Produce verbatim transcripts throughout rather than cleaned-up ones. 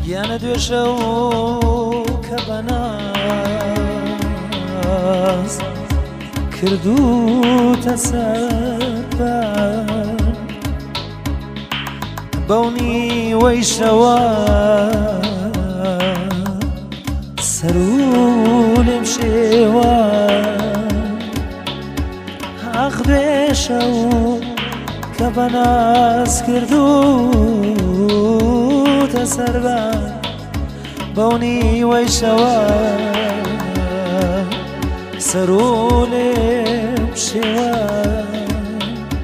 گیانە دوێژە و کە بەناز کردوتە سەربان بەونی وەی شەوە سەر و لێم شێوان ئاخ دوێشە و کە بەناز کردوتە سەربان بەونی وەی شەوە سەر و لێم شێوان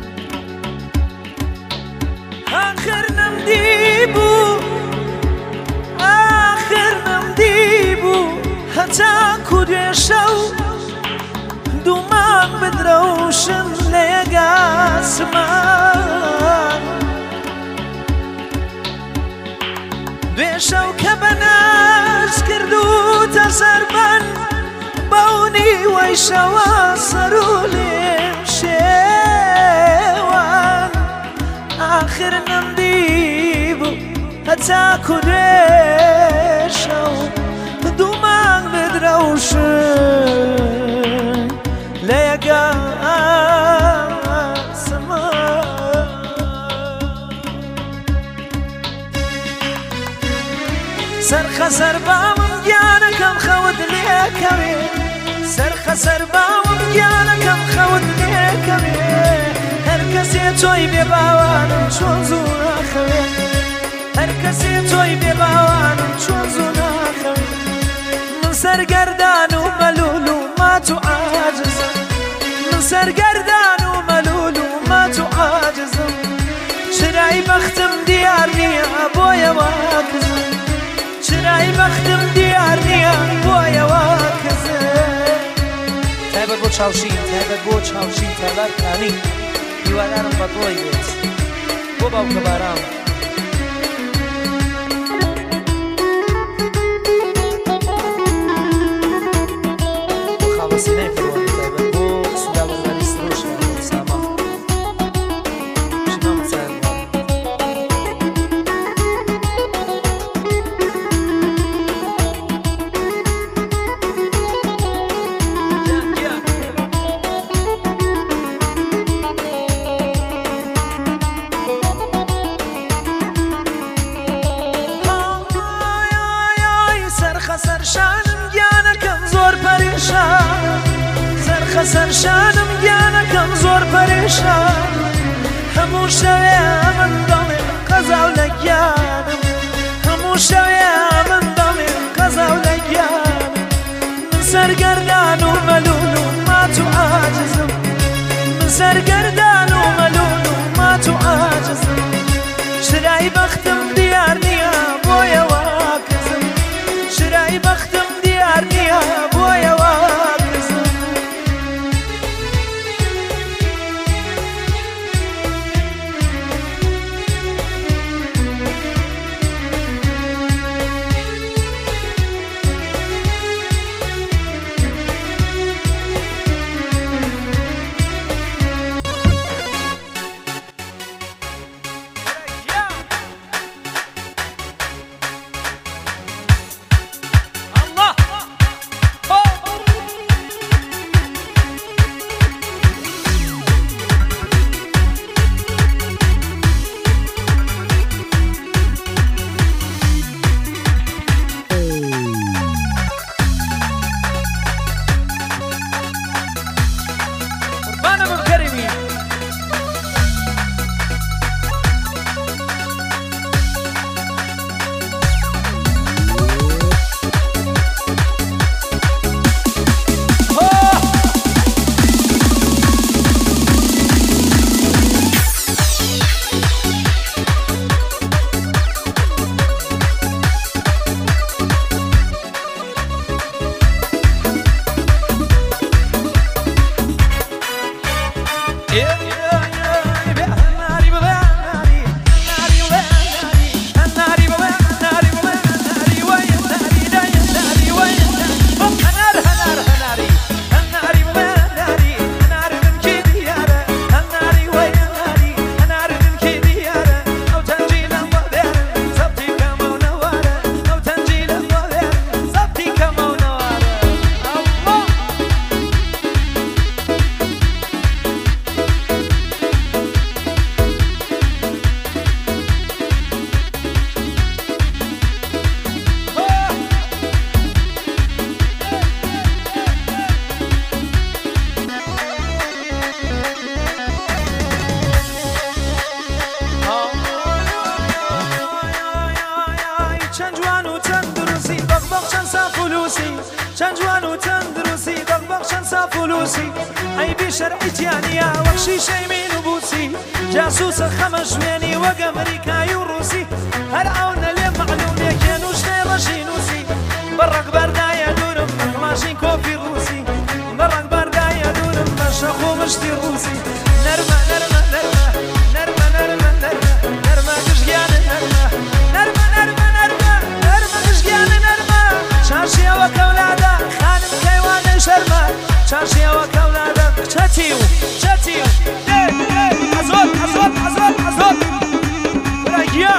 ئاخر نەمدی بوو ئاخر نەمدی بوو هەتاکو دوێشە و دوومان بدرەوشم لە یەگاسمان دوێشە و کە بەناز کردوتە سەربان بەونی وەی شەوە سەر و لێم شێوان ئاخر نەمدی بوو هەتاکو دوێشە و دوومان بدرەوشن لە یەگاسمان سەرخەسەر بامم گیانەکەم خەوت لێکەوێ سەرخەسەر بامم گیانەکەم خەوت لێکەوێ هەر کەسێ تۆی بێ باوانم چۆن زوو ناخەوێ هەر کەسێ تۆی بێ باوانم چۆن زوو ناخەوێ من سەرگەردان و مەلول و مات و عاجزم من سەرگەردان و مەلول و مات و عاجزم چرای بەختم دیار نییە بۆیەوە کزم چرای بەختم دیار نییە بۆیەوە کزم تایبەت بۆ چاوشین تایبەت بۆ چاوشین تەلارکانی هیوادارم بە دڵی بێت بۆ باوکە بارام بۆ خاڵەسینەی فڕوانی تایبەت بۆ سودا بەزاری سرۆش ساما ژنۆ مچان سەرخەسەرشانم گیانەکەم زۆر پەریشان سەرخەسەرشانم گیانەکەم زۆر پەریشان هەموو شەوێ من دڵێم قەزاو لە گیانم هەموو شەوێ من دڵێم قەزاو لە گیانم من سەرگەردان و مەلول و مات و عاجزم من سەرگەردان و مەلول و مات و عاجزم شرای بەختم دیار نییە بۆیەوە کزم شرای بەختم دیار نییە بۆیەوە کزم چەند جوان و تەندروستی دڵبەخشەن سافولوسی عەیبی شەرعیتیانە وەک شیشەی مین و بووسی جاسووسە خەمە ژوێنی وەک ئەمریکای و ڕووسی هەر ئەوە لێ مەعلومێکێن و شتێ ڕەشی نووسی بەڕەک بەردایە دوورم ماشین کۆپی ڕووسی بەڕەک بەردایە دوورم بە شەخ و مشتی ڕووسی نەرمە نەرمە نەرمە نەرمە نەرمە نەرمە نەرمە گشتیانە نەرمە نەرمە نەرمە نەرمە نەرمە گشتیانە نەرمە چارشیەوە کەولادە خانم کەیوانە شەرمە چارشیەوە کەولادە چەتی و چەتی و دێ دێ حەزۆت حەزۆت حەزۆت حەزۆت وەرای گیان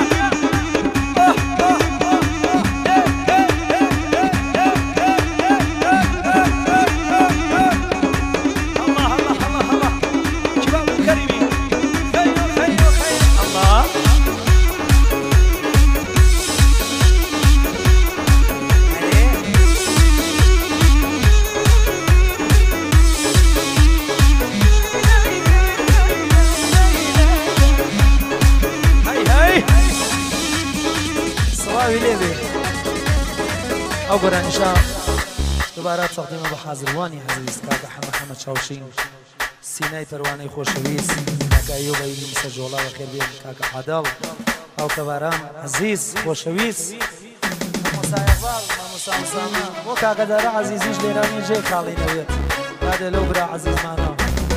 ئەو گۆرانیشە دووبارە تەقدیمە بە حازروانی عەزیز کاکە حەمەد چاوشین سینای پەروانەی خۆشەویست کاکە ئەیوب ئەیوبی سەرجۆڵا بەخێربێن کاکە عادڵ ئەو کەباران عەزیز خۆشەویست مامۆسایەڤاڵ مامۆسا ئوسامە بۆ کاکە دارە عەزیزیش لێرانی جێ کاڵینەوێت کادێ لەو برا عەزیزمانە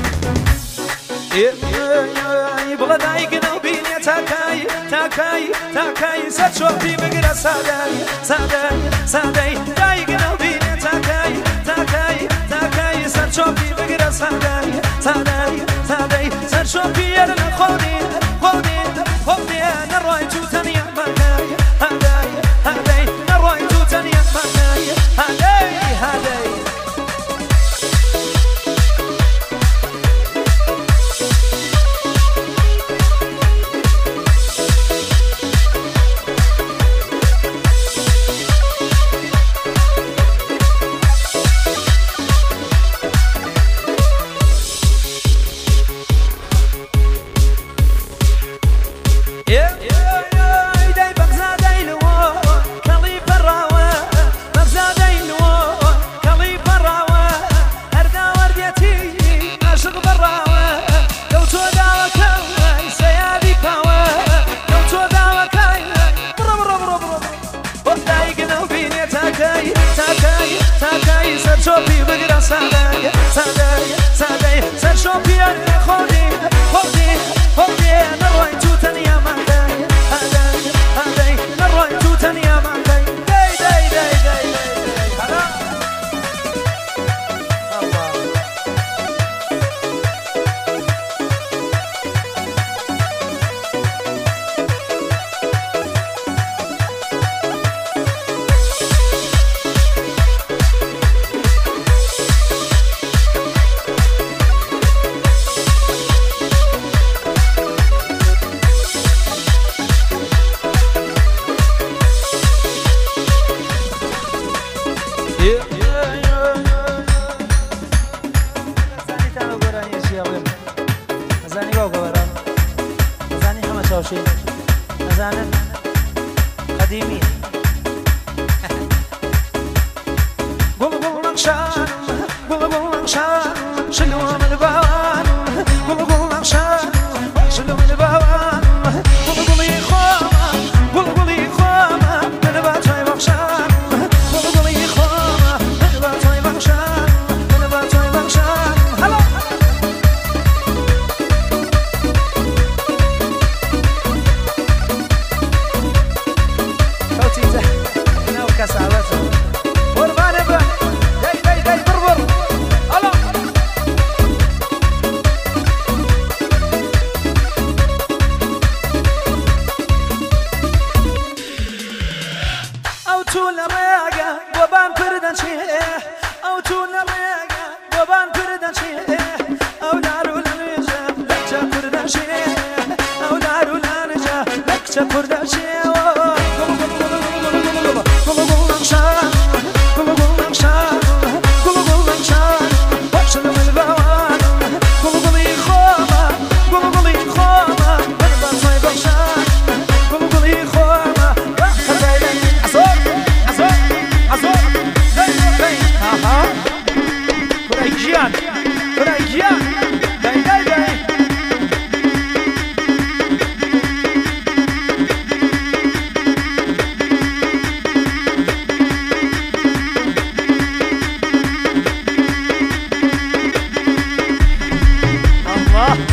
بڵە دایکنە و بینێ تاکایی تاکایی تاکایی سەر چۆپی بگرە سادای سادای سادای دایکنە و بینێ تاکایی تاکایی تاکایی سەر چۆپی بگرە سادای سادای سادای سەر چۆپی یەر لە خۆنی خۆنی خۆنی نەڕۆی تو تەنیا مەکای هەدای هەدای نەڕۆی تو تەنیا مەکای هەدای هەدای Hey! الله